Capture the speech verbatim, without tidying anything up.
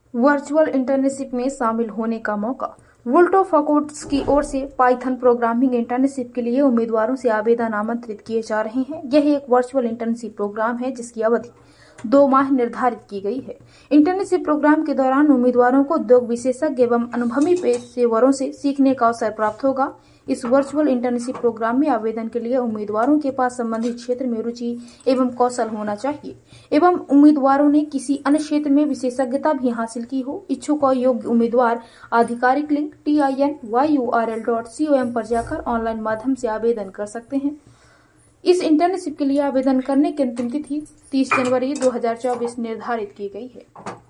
Virtual internship में शामिल होने का मौका। वर्ल्ड ऑफ अकाउंट्स की ओर से पाइथन प्रोग्रामिंग इंटर्नशिप के लिए उम्मीदवारों से आवेदन आमंत्रित किए जा रहे हैं। यह एक वर्चुअल इंटर्नशिप प्रोग्राम है जिसकी अवधि दो माह निर्धारित की गई है। इंटर्नशिप प्रोग्राम के दौरान उम्मीदवारों को उद्योग विशेषज्ञ एवं अनुभवी पेशेवरों से सीखने का अवसर प्राप्त होगा। इस वर्चुअल इंटर्नशिप प्रोग्राम में आवेदन के लिए उम्मीदवारों के पास संबंधित क्षेत्र में रुचि एवं कौशल होना चाहिए एवं उम्मीदवारों ने किसी अन्य क्षेत्र में विशेषज्ञता भी हासिल की हो। इच्छुक और योग्य उम्मीदवार आधिकारिक link T I N Y U R L dot C O M पर जाकर ऑनलाइन माध्यम से आवेदन कर सकते हैं। इस इंटर्नशिप के लिए आवेदन करने की अंतिम तिथि तीस जनवरी दो हजार चौबीस निर्धारित की गई है।